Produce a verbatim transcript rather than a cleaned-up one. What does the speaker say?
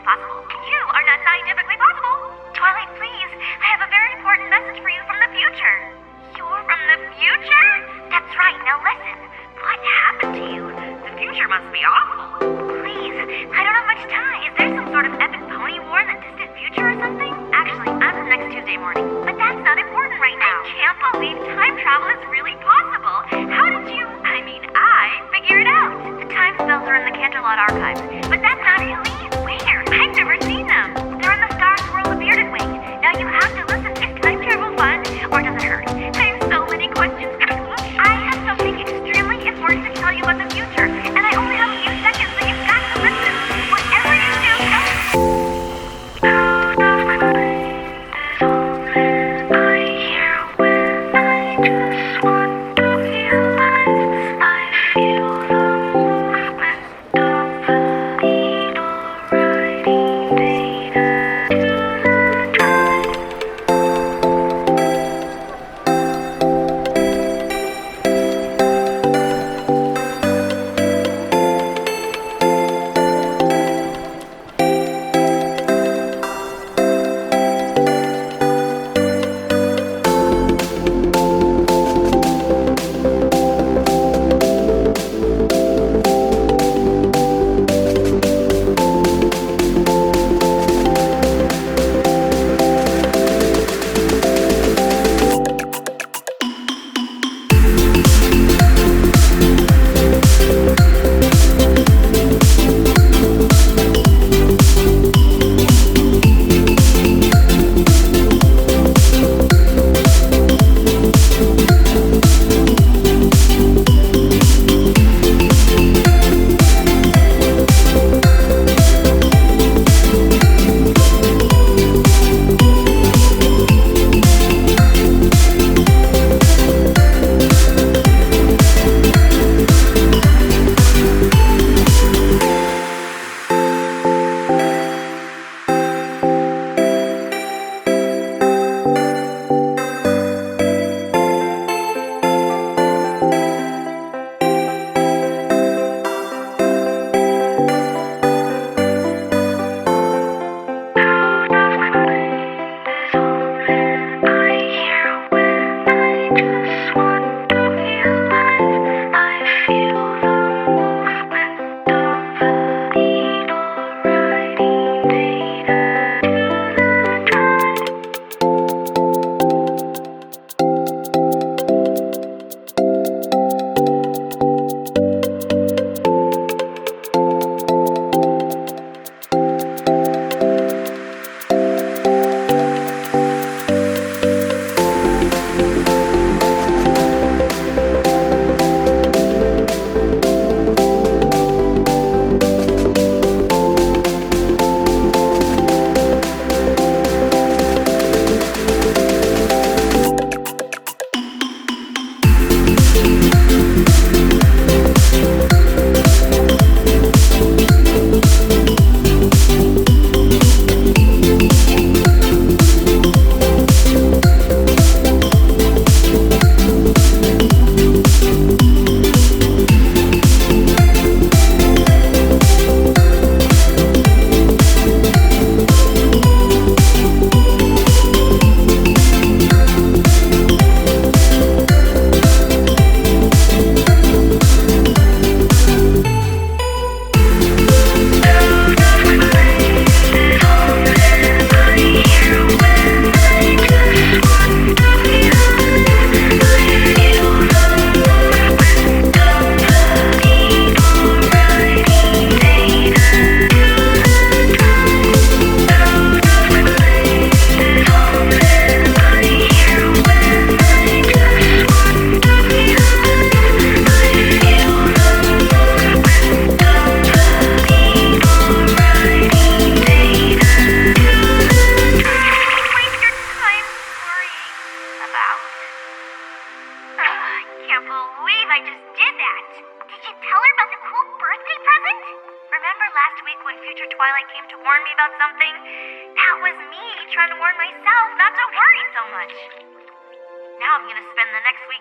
scientifically possible. You are not scientifically possible. Twilight, please. I have a very important message for you from the future. You're from the future? That's right. Now listen. What happened to you? The future must be awful. Please, I don't have much time. Is there some sort of epic pony war in the distant future or something? Actually, I'm from next Tuesday morning. But that's not important right now. I can't believe time travel is really possible. How did you... I mean, I figure it out. The time spells are in the Canterlot archives. But that's not Helene. Where? I've never seen them. They're in the Star Swirl of Bearded Wing. Now you have to listen. Is time travel fun? Or does it hurt? I have so many questions. I have something extremely important to tell you about the future. And I only have a few seconds, so you've got to listen. Whatever you do, Twilight came to warn me about something. That was me trying to warn myself not to worry so much. Now I'm gonna spend the next week